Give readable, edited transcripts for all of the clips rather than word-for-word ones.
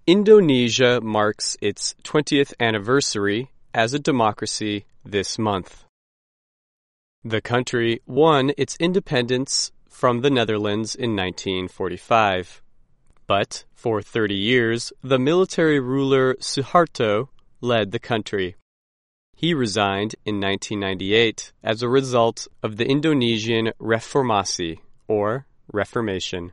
Indonesia marks its 20th anniversary as a democracy this month. The country won its independence from the Netherlands in 1945. But for 30 years, the military ruler Suharto led the country. He resigned in 1998 as a result of the Indonesian Reformasi, or Reformation.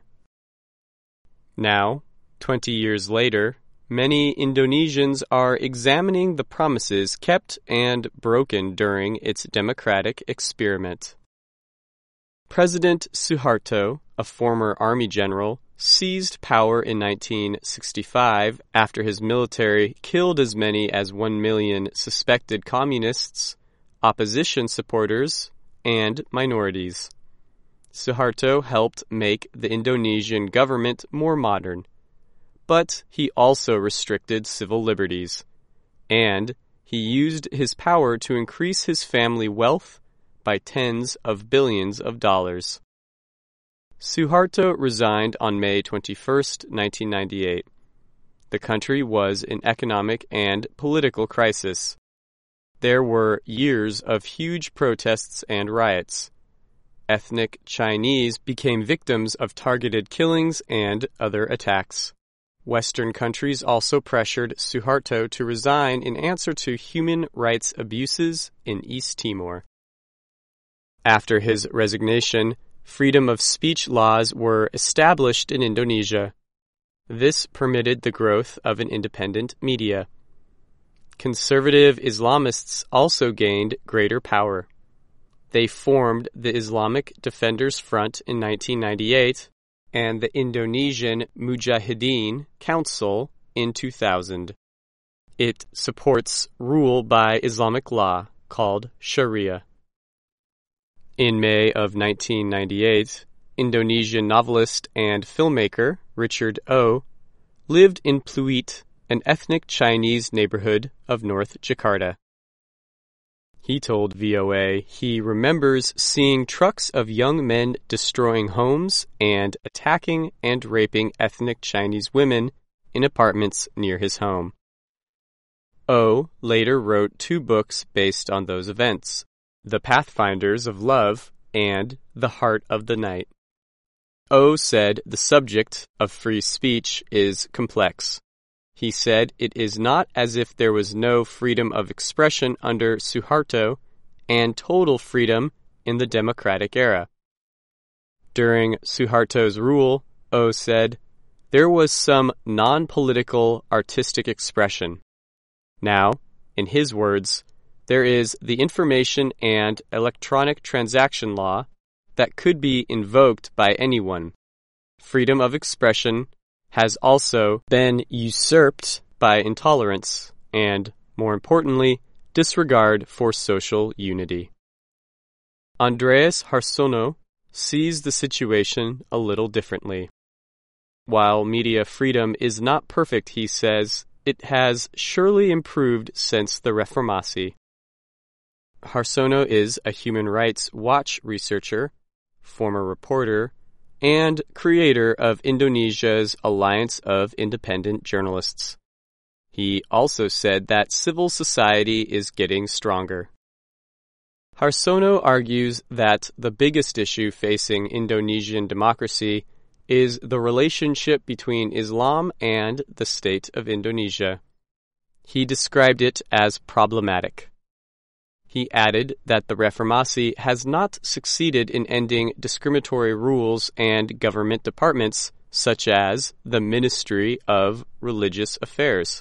Now, 20 years later, many Indonesians are examining the promises kept and broken during its democratic experiment. President Suharto, a former army general, seized power in 1965 after his military killed as many as 1 million suspected communists, opposition supporters, and minorities. Suharto helped make the Indonesian government more modern, but he also restricted civil liberties, and he used his power to increase his family wealth by tens of billions of dollars. Suharto resigned on May 21, 1998. The country was in economic and political crisis. There were years of huge protests and riots. Ethnic Chinese became victims of targeted killings and other attacks. Western countries also pressured Suharto to resign in answer to human rights abuses in East Timor. After his resignation, freedom of speech laws were established in Indonesia. This permitted the growth of an independent media. Conservative Islamists also gained greater power. They formed the Islamic Defenders Front in 1998 and the Indonesian Mujahideen Council in 2000. It supports rule by Islamic law called Sharia. In May of 1998, Indonesian novelist and filmmaker Richard Oh lived in Pluit, an ethnic Chinese neighborhood of North Jakarta. He told VOA he remembers seeing trucks of young men destroying homes and attacking and raping ethnic Chinese women in apartments near his home. Oh later wrote 2 books based on those events, The Pathfinders of Love and The Heart of the Night. Oh said the subject of free speech is complex. He said it is not as if there was no freedom of expression under Suharto and total freedom in the democratic era. During Suharto's rule, Oh said, there was some non-political artistic expression. Now, in his words, there is the information and electronic transaction law that could be invoked by anyone. Freedom of expression has also been usurped by intolerance and, more importantly, disregard for social unity. Andreas Harsono sees the situation a little differently. While media freedom is not perfect, he says, it has surely improved since the Reformasi. Harsono is a Human Rights Watch researcher, former reporter, and creator of Indonesia's Alliance of Independent Journalists. He also said that civil society is getting stronger. Harsono argues that the biggest issue facing Indonesian democracy is the relationship between Islam and the state of Indonesia. He described it as problematic. He added that the Reformasi has not succeeded in ending discriminatory rules and government departments such as the Ministry of Religious Affairs.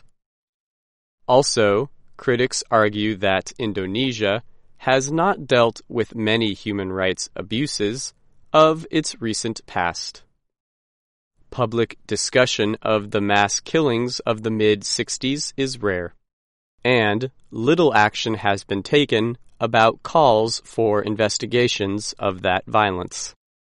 Also, critics argue that Indonesia has not dealt with many human rights abuses of its recent past. Public discussion of the mass killings of the mid-60s is rare, and little action has been taken about calls for investigations of that violence.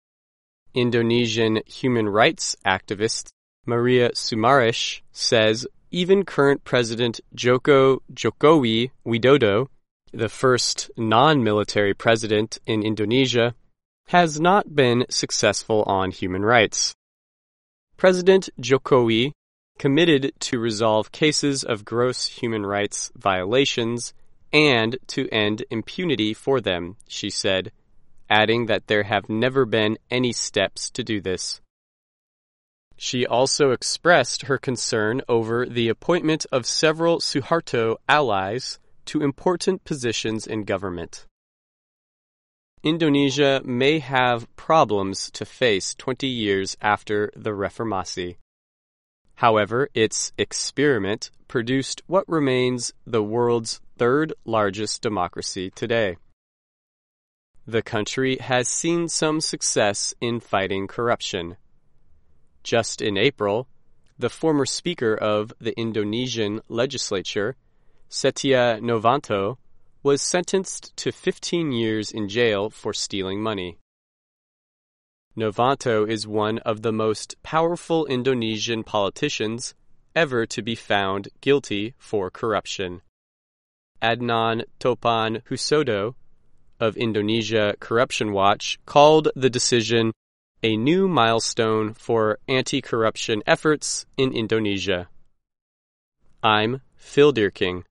Indonesian human rights activist Maria Sumarish says even current President Joko Widodo, the first non-military president in Indonesia, has not been successful on human rights. President Jokowi committed to resolve cases of gross human rights violations and to end impunity for them, she said, adding that there have never been any steps to do this. She also expressed her concern over the appointment of several Suharto allies to important positions in government. Indonesia may have problems to face 20 years after the Reformasi. However, its experiment produced what remains the world's third largest democracy today. The country has seen some success in fighting corruption. Just in April, the former Speaker of the Indonesian legislature, Setia Novanto, was sentenced to 15 years in jail for stealing money. Novanto is one of the most powerful Indonesian politicians ever to be found guilty for corruption. Adnan Topan Husodo of Indonesia Corruption Watch called the decision a new milestone for anti-corruption efforts in Indonesia. I'm Phil Deerking.